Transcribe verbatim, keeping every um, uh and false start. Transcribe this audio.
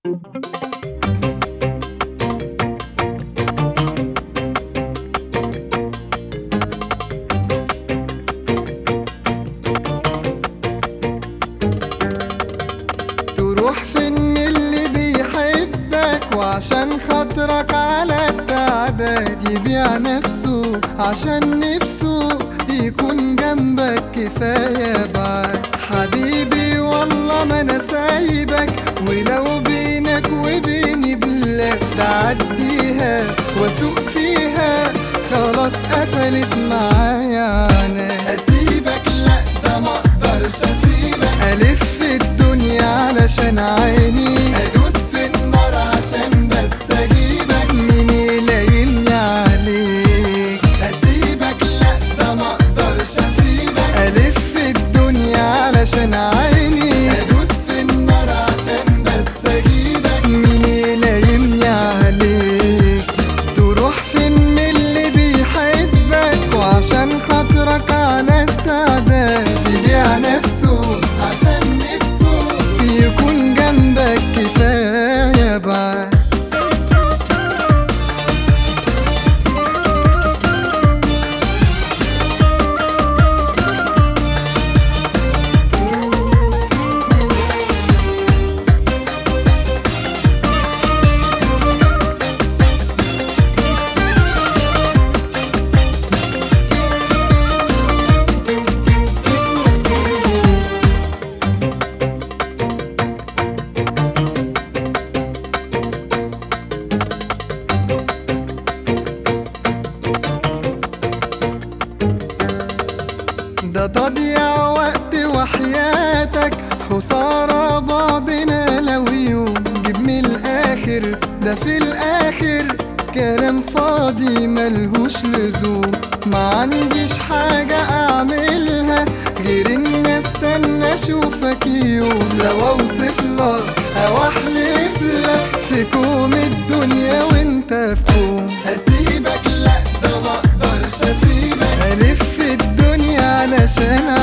تروح فين من اللي بيحبك وعشان خاطرك على استعداد يبيع نفسه عشان نفسه يكون جنبك كفاية بعد. حبيبي والله ما انا سايبك، ولو بينك وبيني بلاد تعديها واسوق فيها خلاص قفلت معايا انا. اسيبك لا ده ما اقدرش اسيبك، الف الدنيا علشان عيني، ادوس في النار عشان بس اجيبك، مين يلايمني عليك. اسيبك لا ده ما اقدرش اسيبك، الف الدنيا علشان عيني، ادوس في النار عشان بس اجيبك، مين يلايمني عليك. تروح فين من اللي بيحبك وعشان خاطرك على استعداد يبيع نفسه عشان نفسه يكون جنبك كفاية بعد. ده تضيع وقت وحياتك، خسارة بعضنا لو يوم جيب من الآخر، ده في الآخر كلام فاضي ملهوش لزوم. ما عنديش حاجة أعملها غير إن استنى أشوفك يوم، لو أوصف لك أو أحلف لك في كوم الدنيا وإنت في كوم. هسيبك لأ ده مقدرش أسيبك، ألف الدنيا علشان